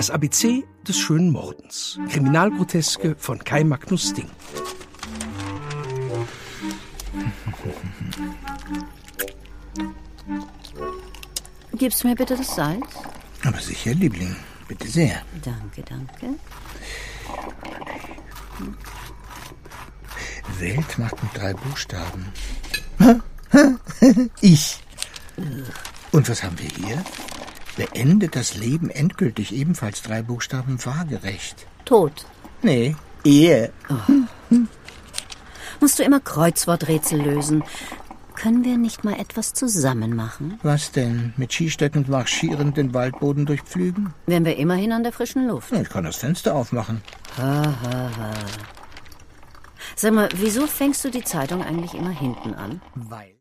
Das ABC des schönen Mordens. Kriminalgroteske von Kai Magnus Ding. Gibst du mir bitte das Salz? Aber sicher, Liebling. Bitte sehr. Danke, danke. Weltmacht mit 3 Buchstaben. Ich. Und was haben wir hier? Beendet das Leben endgültig, ebenfalls 3 Buchstaben, waagerecht. Tod. Nee, Ehe. Oh. Musst du immer Kreuzworträtsel lösen? Können wir nicht mal etwas zusammen machen? Was denn? Mit Skistöcken marschierend den Waldboden durchpflügen? Wären wir immerhin an der frischen Luft. Ich kann das Fenster aufmachen. Sag mal, wieso fängst du die Zeitung eigentlich immer hinten an? Weil...